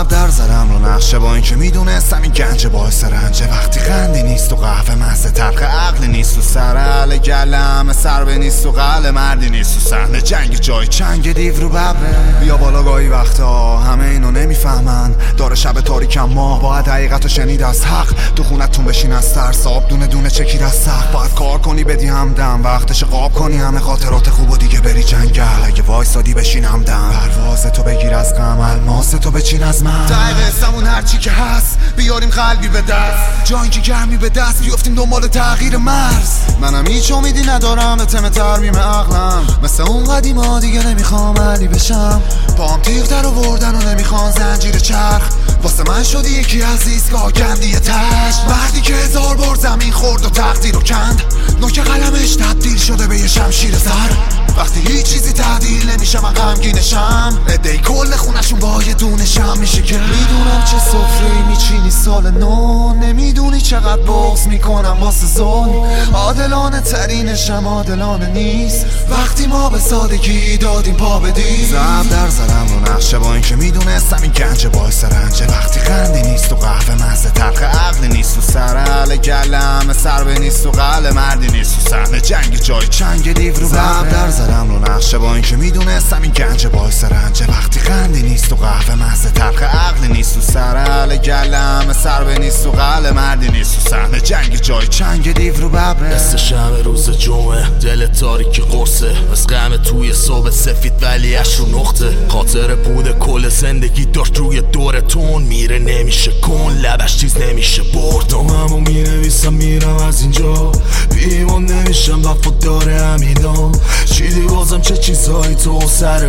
در زدم رو نقشه با اینکه میدونستم این گنج باعث رنجه. وقتی خندی نیست و قهوه مزه تلخ عقلی نیست و سرعل گلم سربه نیست و قل مردی نیست و صحنه جنگ جای چنگ دیو رو ببره. بیا بالا گاهی وقتا همه اینو نمیفهمن، داره شب تاریکم ماه باید حقیقتو شنید از حق. تو خونتون بشین از ترس آب دونه دونه چکید از سخت. باید کار کنی بدی همدم وقتش قاب کنی همه خاطرات خوب و دیگه بری جنگل. اگه وایسادی بشین همدم پرواز تو بگیر از غم الماس تو بچین از من. دقیقه هرچی که هست بیاریم قلبی به دست، جایی که گرمی به دست بیافتیم دنبال تغییر مرز. منم هیچ امیدی ندارم به تم ترمیم عقلم، مثل اون قدیما دیگه نمیخوام علی بشم. پام تیغ در آوردن و نمیخوان زنجیر چرخ، واسه من شدی یکی از ایستگاه گندی تشت. مردی که 1000 بار زمین خورد و تقدیر رو کند، نوک قلمش تبدیل شده به یه شمشیر زر. وقتی هیچ چیزی تعدیل نمیشه من غمگینشم، ادهی کل خونشون با یه دونه شم میشه که میدونم چه سفره‌ای میچینی سال نو، نمیدونی چقدر بغض میکنم واسه ظلم. عادلانه ترینشم عادلانه نیست وقتی ما به سادگی دادیم پا بدیم. زب در زدم رو نقشه با اینکه میدونستم این گنج باعث رنجه. وقتی خندی نیست و قهوه مزه تلخ عقلی نیست و سرعل گلم سربه نیست و قل مردی نیست و صحنه جنگ جای چنگ دیو رو زب در زدم رو نقشه با اینکه میدونستم این گنج باعث رنجه. وقتی خندی نیست و قهوه مزه تلخ عقلی نیست و سرعل گلم سربه نیست و قل مردی نیست و صحنه جنگ جای چنگ دیو رو ببره. مثل شب روز جمعه دل تاریکی قرصه، از غم توی صبح سفید ولی اش رو نقطه. خاطر بود کل زندگی داشت روی دور تون، میره نمیشه کن لبش چیز نمیشه برد. ناممو مینویسم میرم از اینجا، بیمان نمیشم وفادار همینا. چیدی بازم چه چیزهایی تو سر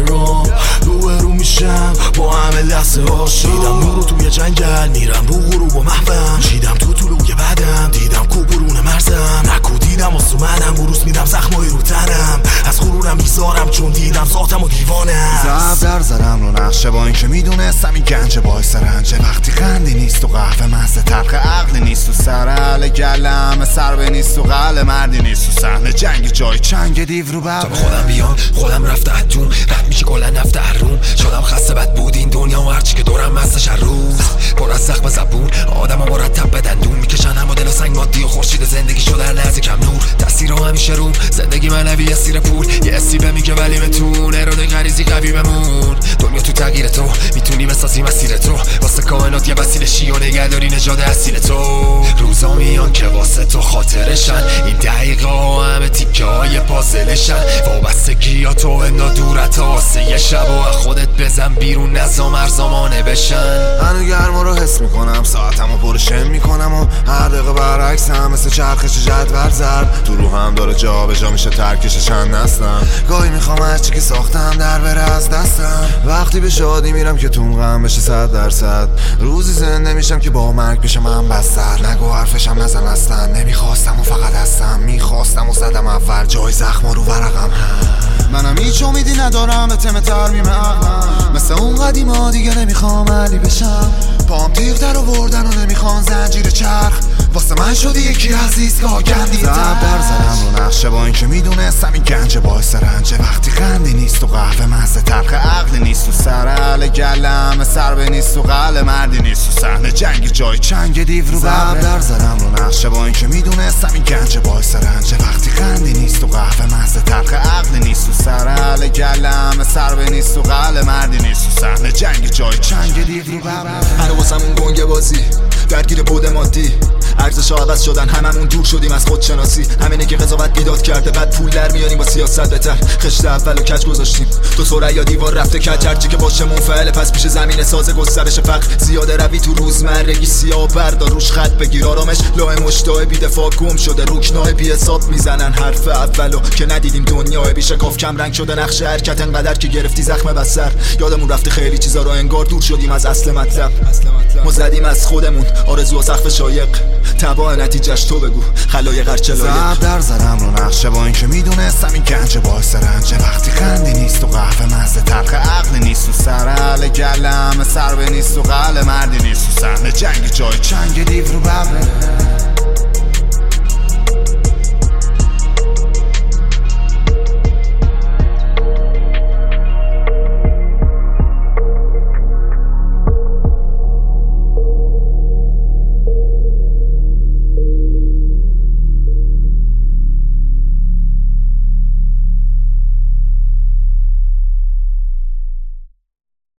رو میشم با همه لحظه هاشو. دیدم نورو توی جنگل میرم رو غروب و محوم، چیدم تو طلوع بعدم دیدم کوبرون مرزم. نکو دیدم آسومنم بروز میدم زخمای رو تنم، از غرورم میذارم چون دیدم ذاتم و دیوانم. زب در زدم رو نقشه با اینکه میدونستم این گنج باعث رنجه. وقتی خندی نیست و قهوه مزه تلخ عقلی نیست و سرعل گلم سربه نیست و قل مردی نیست و صحنه جنگ جای چنگ دیو رو ببره. تا خودم بیام خودم رفته اتون رد میشه کلا نفته هرون. شدم خسته بد بود این دنیا و هرچی که دورم مستش هر روز پر از زخم زبون. آدم ها مرتب به دندون میکشن اما دل و سنگ مادی و خورشید زندگی شده هر لحظه کم نور. دستی رو همیشه روم زندگی منوی اسیر پول، یه اسیبه میگه ولی بتون اراده غریزی قوی بمون. دنیا تو تغییر تو میتونی بسازی مسیر تو، واسه کائنات یه وسیله شی و نگهداری نژاد اصیل تو. روزا میان که واسه تو خاطرشن، این دقیقه ها همه تیکه های پازلشن. وابستگی ها تو انا دورت ها واسه یه شب و خودت بزن بیرون نظام ارزامانه بشن. هنو گرما رو حس میکنم ساعتمو پرشم میکنم و هر دقیقه برعکس هم مثل چرخش جدول زرد تو رو هم داره جا به جا میشه ترکش چند نسلم. گاهی میخوام هرچی که ساختم در بره از دستم. وقتی به شادی میرم که توم غم بشه 100%، روزی زنده میشم که با مرگ بشم من بستر. نگو حرفشم نزن اصلا، نمیخواستم و فقط هستم میخواستم و زدم اول جای زخما رو ورقم هم. منم هیچ امیدی ندارم به تم ترمیم عقلم، مثل اون قدیما دیگه نمیخوام علی بشم. پام تیغ در آوردن و نمیخوان زنجیر چرخ، واسه من شدی یکی از ایستگاه گندی تر. در زدم رو نقشه با اینکه میدونستم این گنج باعث رنجه. وقتی خندی نیست و قهوه مزه تلخ عقلی نیست و سرعل گلم سربه نیست و قل مردی نیست و صحنه جنگ جای چنگ دیو رو ببره. در زدم رو نقشه با اینکه میدونستم این گنج باعث رنجه. وقتی خندی نیست و قهوه مزه تلخ عقلی نیست و سرعل گلم سربه نیست و قل مردی نیست و صحنه جنگ جای چنگ دیو رو ببره. هنو واسم اون گنگ بازی درگیر بود مادی، ارزش عوض شدن هممون دور شدیم از خودشناسی. همینه که قضاوت بیداد کرده بعد پول در میاریم با سیاست بهتر. خشت اولو کج گذاشتیم دو سوره یا دیوار رفته کج. هرچی که باشه منفعل پس پیش زمین ساز گسترش فقر. زیاده روی تو روزمرگی سیاه بردار روش خط بگیر آرامش. لاه مشتای بی دفاع گم شده رکنای بی حساب میزنن حرف اولو که ندیدیم دنیای بی شکاف کم رنگ شده نقش حرکت انقدر که گرفتی زخم بسر. یادمون رفته خیلی چیزا رو انگار دور شدیم از اصل مطلب. ما زدیم از خودمون آرزو و سقف شایق، تبع نتیجهش تو بگو خلای غرچه لایق. زب در زدم رو نقشه با اینکه میدونستم این گنج باعث رنجه. وقتی خندی نیست و قهوه مزه تلخ عقلی نیست و سرعل گلم سربه نیست و قل مردی نیست و صحنه جنگ جای چنگ دیو رو ببره.